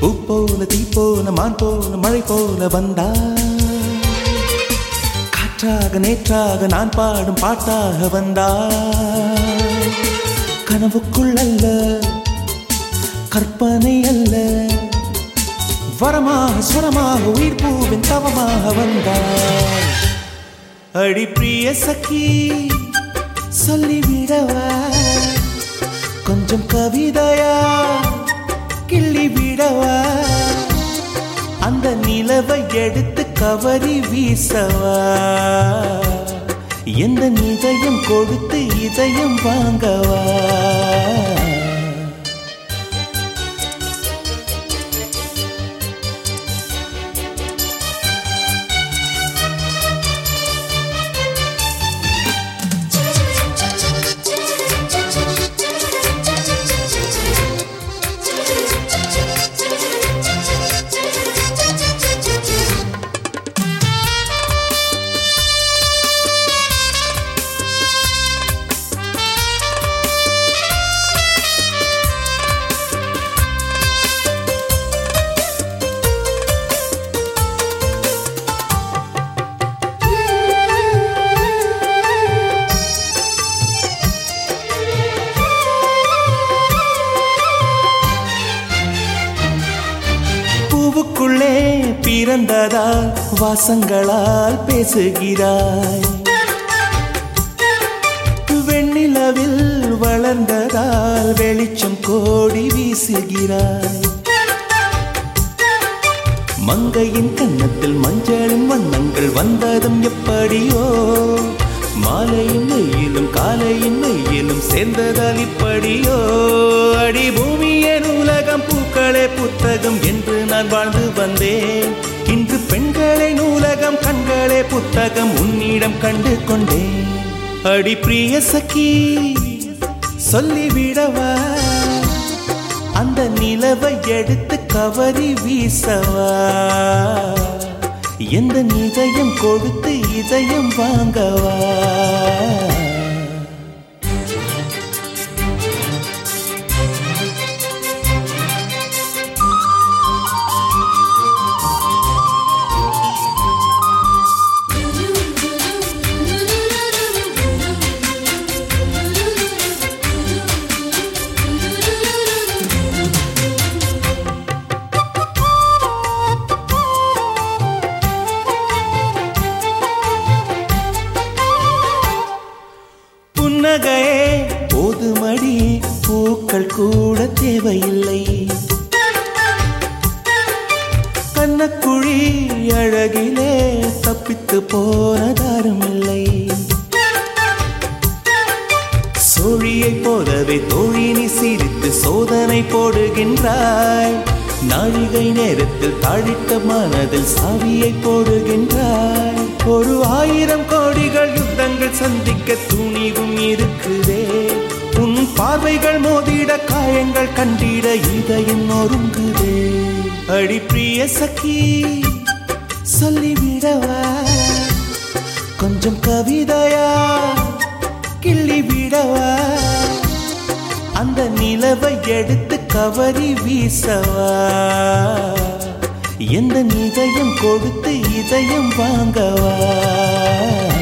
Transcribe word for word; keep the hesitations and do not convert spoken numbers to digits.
பூ போல தீ போல மான் போல மழை போல வந்தா காற்றாக நேற்றாக நான் பாடும் பாட்டாக வந்தா கனவுக்குள் அல்ல கற்பனை அல்ல வரமாக சுரமாக உயிர் பூவின் தவமாக வந்தாய் அடி பிரிய சखी சொல்லிவிடவா கொஞ்சம் கவிதையா கிள்ளி விடவா அந்த நிலவை எடுத்து கவரி வீசவா எந்த இதயம் கொடுத்து இதயம் வாங்கவா பூவுக்குள்ளே பிறந்ததால் வாசங்களால் பேசுகிறாய் வெண்ணிலவில் வளர்ந்ததால் வெளிச்சம் கோடி வீசுகிறாய் மங்கையின் கன்னத்தில் மஞ்சளின் வண்ணங்கள் வந்ததும் எப்படியோ மாலையின் மெய்யிலும் காலையின் மெய்யிலும் சேர்ந்ததால் இப்படியோ அடி பூமியே நூலகம் பூக்களே புத்தகம் என்று நான் வாழ்ந்து வந்தேன் இன்று பெண்களே நூலகம் கண்களே புத்தகம் உன்னிடம் கண்டு கொண்டேன் அடி பிரிய சखी சொல்லிவிடவா அந்த நிலவை எடுத்து கவரி வீசவா எந்த இதயம் கொடுத்து இதயம் வாங்கவா புன்னகையே போதுமடி பூக்கள் கூட தேவையில்லை கண்ணக்குழி அழகிலே தப்பித்து போனதாரும் இல்லை சோழியை போலவே தோழினி சிரித்து சோதனை போடுகின்றாய் நாழிகை நேரத்தில் தாழிட்ட மனதில் சாவியை போடுகின்றாய் ஒரு ஆயிரம் கோடிகள் யுத்தங்கள் சந்திக்க துணிவும் இருக்குதே உன் பார்வைகள் மோதிட காயங்கள் கண்டிட இதயம் நொறுங்குதே அடி பிரிய சखी சொல்லிவிடவா கொஞ்சம் கவிதையா கிள்ளி விடவா அந்த நிலவை எடுத்து கவரி வீசவா எந்த இதயம் கொடுத்து இதயம் வாங்கவா